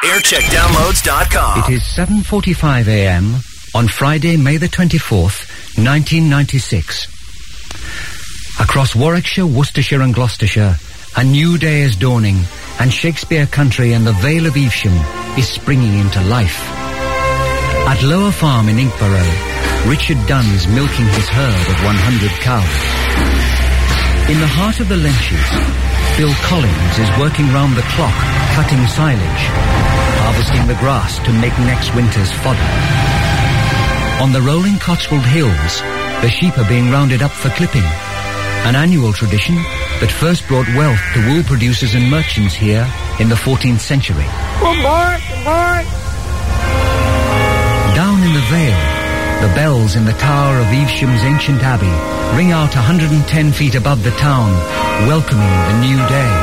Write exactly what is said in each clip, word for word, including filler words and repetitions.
aircheck downloads dot com. It is seven forty-five a m on Friday, May the twenty-fourth, nineteen ninety-six. Across Warwickshire, Worcestershire and Gloucestershire, a new day is dawning, and Shakespeare Country and the Vale of Evesham is springing into life. At Lower Farm in Inkborough, Richard Dunn's milking his herd of one hundred cows. In the heart of the Lenches, Bill Collins is working round the clock, cutting silage, harvesting the grass to make next winter's fodder. On the rolling Cotswold Hills, the sheep are being rounded up for clipping, an annual tradition that first brought wealth to wool producers and merchants here in the fourteenth century. Good morning, good morning. Down in the Vale, the bells in the tower of Evesham's ancient abbey ring out one hundred ten feet above the town, welcoming the new day.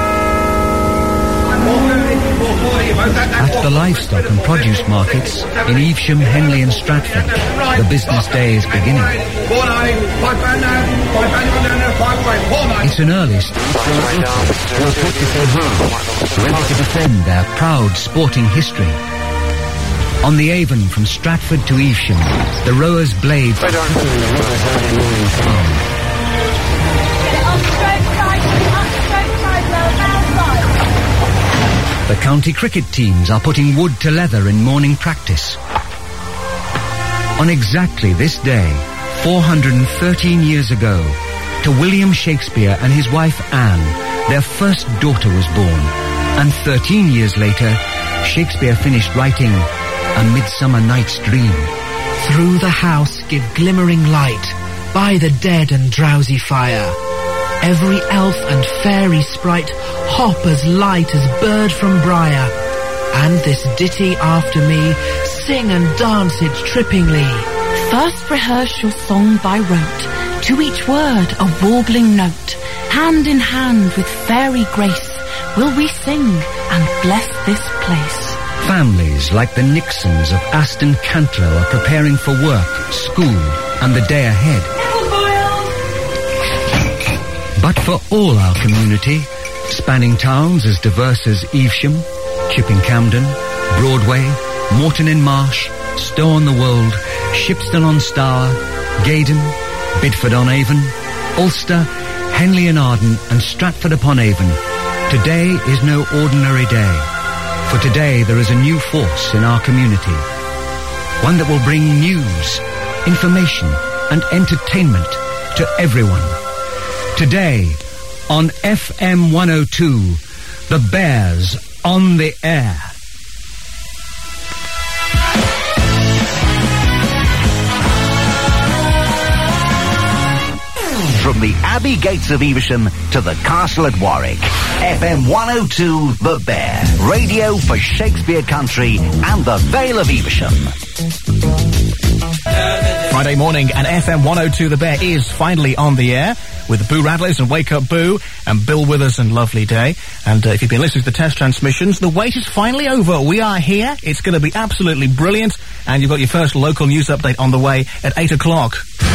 At the livestock and produce markets in Evesham, Henley and Stratford, the business day is beginning. It's an early start, ready to defend their proud sporting history. On the Avon from Stratford to Evesham, the rowers blade for the county cricket teams are putting wood to leather in morning practice. On exactly this day, four hundred thirteen years ago, to William Shakespeare and his wife Anne, their first daughter was born. And thirteen years later, Shakespeare finished writing A Midsummer Night's Dream. Through the house give glimmering light, by the dead and drowsy fire. Every elf and fairy sprite hop as light as bird from briar. And this ditty after me, sing and dance it trippingly. First rehearse your song by rote, to each word a warbling note. Hand in hand with fairy grace, will we sing and bless this place. Families like the Nixons of Aston Cantlow are preparing for work, school, and the day ahead. But for all our community, spanning towns as diverse as Evesham, Chipping Camden, Broadway, Moreton-in-Marsh, Stow-on-the-Wold, Shipston-on-Stour, Gaydon, Bidford-on-Avon, Ulster, Henley-in-Arden and Stratford-upon-Avon, today is no ordinary day. For today there is a new force in our community, one that will bring news, information and entertainment to everyone. Today, on F M one oh two, the Bears on the air. From the Abbey Gates of Evesham to the Castle at Warwick, F M one oh two, The Bear. Radio for Shakespeare Country and the Vale of Evesham. Friday morning and F M one oh two The Bear is finally on the air with Boo Radleys and Wake Up Boo and Bill Withers and Lovely Day. And uh, if you've been listening to the test transmissions, the wait is finally over. We are here. It's going to be absolutely brilliant. And you've got your first local news update on the way at eight o'clock.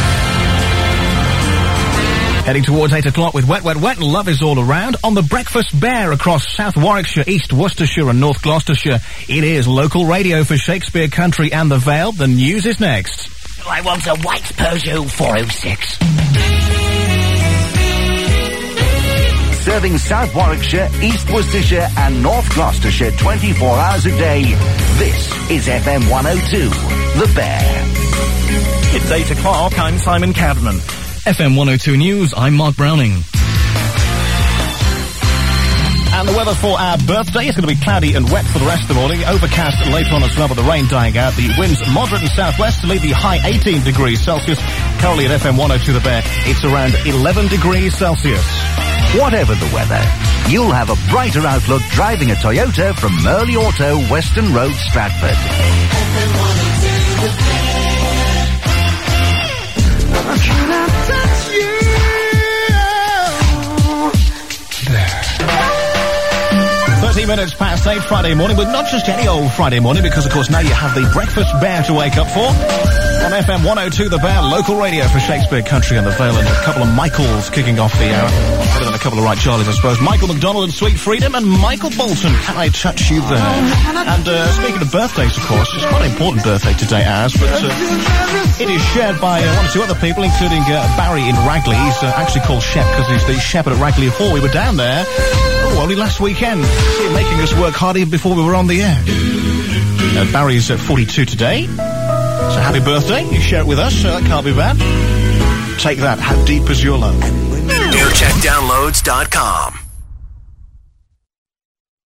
Heading towards eight o'clock with Wet, Wet, Wet and Love is All Around. On the Breakfast Bear across South Warwickshire, East Worcestershire and North Gloucestershire. It is local radio for Shakespeare Country and the Vale. The news is next. I want a white Peugeot four oh six. Serving South Warwickshire, East Worcestershire and North Gloucestershire twenty-four hours a day. This is F M one oh two, The Bear. It's eight o'clock. I'm Simon Cadman. F M one oh two News, I'm Mark Browning. And the weather for our birthday is going to be cloudy and wet for the rest of the morning. Overcast later on as well, with the rain dying out. The winds moderate and southwesterly, the high eighteen degrees Celsius. Currently at F M one oh two The Bear, it's around eleven degrees Celsius. Whatever the weather, you'll have a brighter outlook driving a Toyota from Merley Auto, Western Road, Stratford. F M one oh two The Bear. I cannot touch you. thirty minutes past eight Friday morning, but not just any old Friday morning, because of course now you have the Breakfast Bear to wake up for. On F M one oh two The Bear, local radio for Shakespeare Country and the Vale, and a couple of Michaels kicking off the hour. Better than a couple of right Charlies, I suppose. Michael McDonald and Sweet Freedom, and Michael Bolton, Can I Touch You There? And uh, speaking of birthdays, of course, it's quite an important birthday today, ours, but uh, it is shared by uh, one or two other people, including uh, Barry in Ragley. He's uh, actually called Shep because he's the shepherd at Ragley Hall. We were down there, oh, only last weekend, making us work hard even before we were on the air. Uh, Barry's uh, forty-two today. So happy birthday. You share it with us, so that can't be bad. Take that. How deep is your love? air check downloads dot com